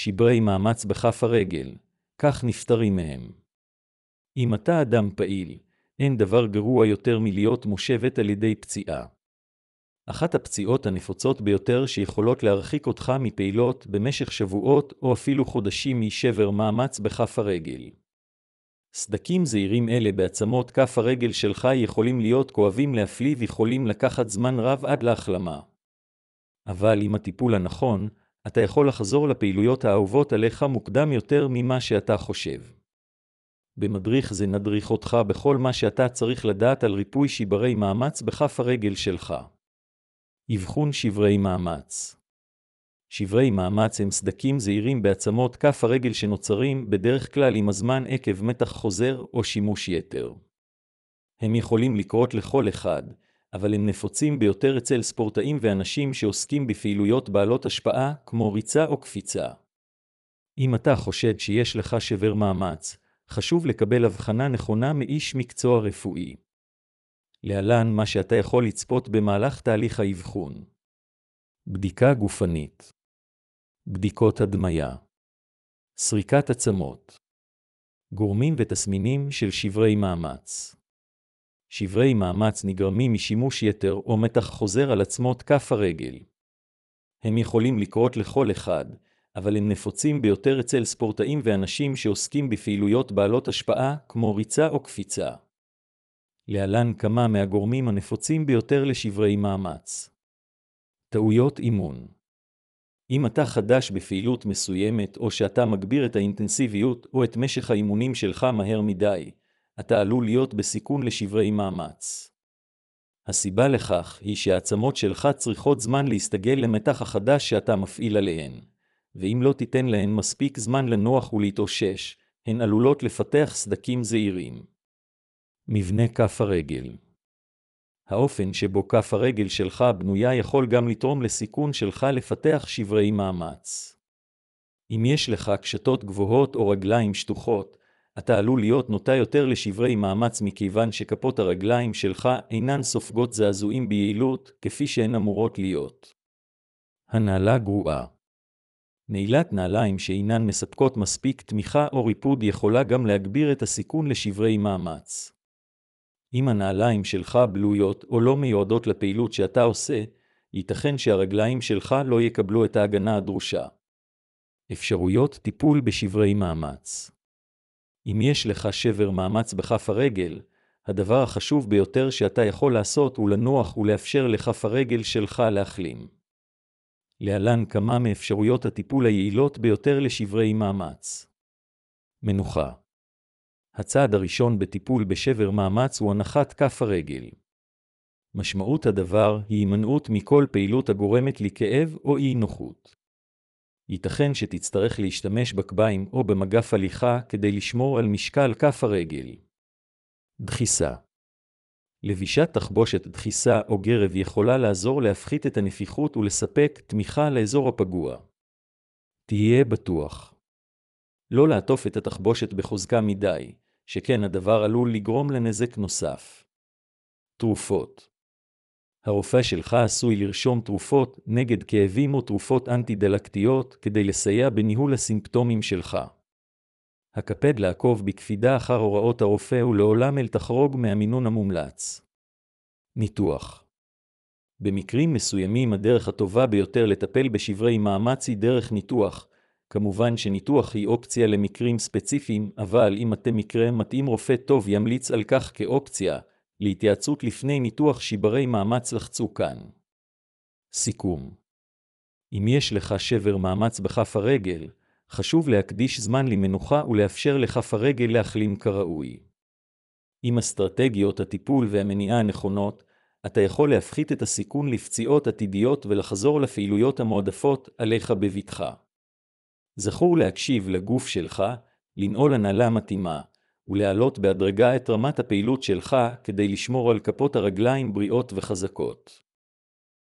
שברי מאמץ בכף הרגל, כך נפטרים מהם. אם אתה אדם פעיל, אין דבר גרוע יותר מלהיות מושבת על ידי פציעה. אחת הפציעות הנפוצות ביותר שיכולות להרחיק אותך מפעילות במשך שבועות או אפילו חודשים היא שבר מאמץ בכף הרגל. סדקים זעירים אלה בעצמות כף הרגל שלך יכולים להיות כואבים להפליא ויכולים לקחת זמן רב עד להחלמה. אבל עם הטיפול הנכון, אתה יכול לחזור לפעילויות האהובות עליך מוקדם יותר ממה שאתה חושב. במדריך זה נדריך אותך בכל מה שאתה צריך לדעת על ריפוי שברי מאמץ בכף הרגל שלך. אבחון שברי מאמץ. שברי מאמץ הם סדקים זעירים בעצמות כף הרגל שנוצרים בדרך כלל עם הזמן עקב מתח חוזר או שימוש יתר. הם יכולים לקרות לכל אחד, אבל הם נפוצים ביותר אצל ספורטאים ואנשים שעוסקים בפעילויות בעלות השפעה כמו ריצה או קפיצה. אם אתה חושד שיש לך שבר מאמץ, חשוב לקבל הבחנה נכונה מאיש מקצוע רפואי. להלן מה שאתה יכול לצפות במהלך תהליך האבחון. בדיקה גופנית. בדיקות הדמיה. סריקת עצמות. גורמים ותסמינים של שברי מאמץ. שברי מאמץ נגרמים משימוש יתר או מתח חוזר על עצמות כף הרגל. הם יכולים לקרות לכל אחד, אבל הם נפוצים ביותר אצל ספורטאים ואנשים שעוסקים בפעילויות בעלות השפעה כמו ריצה או קפיצה. להלן כמה מהגורמים הנפוצים ביותר לשברי מאמץ. טעויות אימון. אם אתה חדש בפעילות מסוימת או שאתה מגביר את האינטנסיביות או את משך האימונים שלך מהר מדי, אתה עלול להיות בסיכון לשברי מאמץ. הסיבה לכך היא שהעצמות שלך צריכות זמן להסתגל למתח החדש שאתה מפעיל עליהן, ואם לא תיתן להן מספיק זמן לנוח ולהתאושש, הן עלולות לפתח סדקים זעירים. מבנה כף הרגל. האופן שבו כף הרגל שלך בנויה יכול גם לתרום לסיכון שלך לפתח שברי מאמץ. אם יש לך קשתות גבוהות או רגליים שטוחות, אתה עלול להיות נוטה יותר לשברי מאמץ מכיוון שכפות הרגליים שלך אינן סופגות זעזועים ביעילות כפי שהן אמורות להיות. הנעלה גרועה. נעילת נעליים שאינן מספקות מספיק תמיכה או ריפוד יכולה גם להגביר את הסיכון לשברי מאמץ. אם הנעליים שלך בלויות או לא מיועדות לפעילות שאתה עושה, ייתכן שהרגליים שלך לא יקבלו את ההגנה הדרושה. אפשרויות טיפול בשברי מאמץ. אם יש לך שבר מאמץ בכף הרגל, הדבר החשוב ביותר שאתה יכול לעשות הוא לנוח ולאפשר לכף הרגל שלך להחלים. להלן כמה מאפשרויות הטיפול היעילות ביותר לשברי מאמץ. מנוחה. הצעד הראשון בטיפול בשבר מאמץ הוא הנחת כף הרגל. משמעות הדבר היא הימנעות מכל פעילות הגורמת לכאב או אי נוחות. ייתכן שתצטרך להשתמש בקביים או במגף הליכה כדי לשמור על משקל כף הרגל. דחיסה. לבישת תחבושת דחיסה או גרב יכולה לעזור להפחית את הנפיחות ולספק תמיכה לאזור הפגוע. תהיה בטוח. לא לעטוף את התחבושת בחוזקה מדי, שכן הדבר עלול לגרום לנזק נוסף. תרופות. הרופא שלך עשוי לרשום תרופות נגד כאבים או תרופות אנטי-דלקתיות כדי לסייע בניהול הסימפטומים שלך. הקפד לעקוב בקפידה אחר הוראות הרופא ולעולם אל תחרוג מהמינון המומלץ. ניתוח. במקרים מסוימים הדרך הטובה ביותר לטפל בשברי מאמץ היא דרך ניתוח. כמובן שניתוח היא אופציה למקרים ספציפיים, אבל אם אתם מקרה מתאים רופא טוב ימליץ על כך כאופציה. להתייעצות לפני ניתוח שברי מאמץ לחצו כאן. סיכום. אם יש לך שבר מאמץ בכף הרגל, חשוב להקדיש זמן למנוחה ולאפשר לכף הרגל להחלים כראוי. עם אסטרטגיות הטיפול והמניעה הנכונות, אתה יכול להפחית את הסיכון לפציעות עתידיות ולחזור לפעילויות המועדפות עליך בבטחה. זכור להקשיב לגוף שלך, לנעול הנעלה מתאימה, ולהעלות בהדרגה את רמת הפעילות שלך כדי לשמור על כפות הרגליים בריאות וחזקות.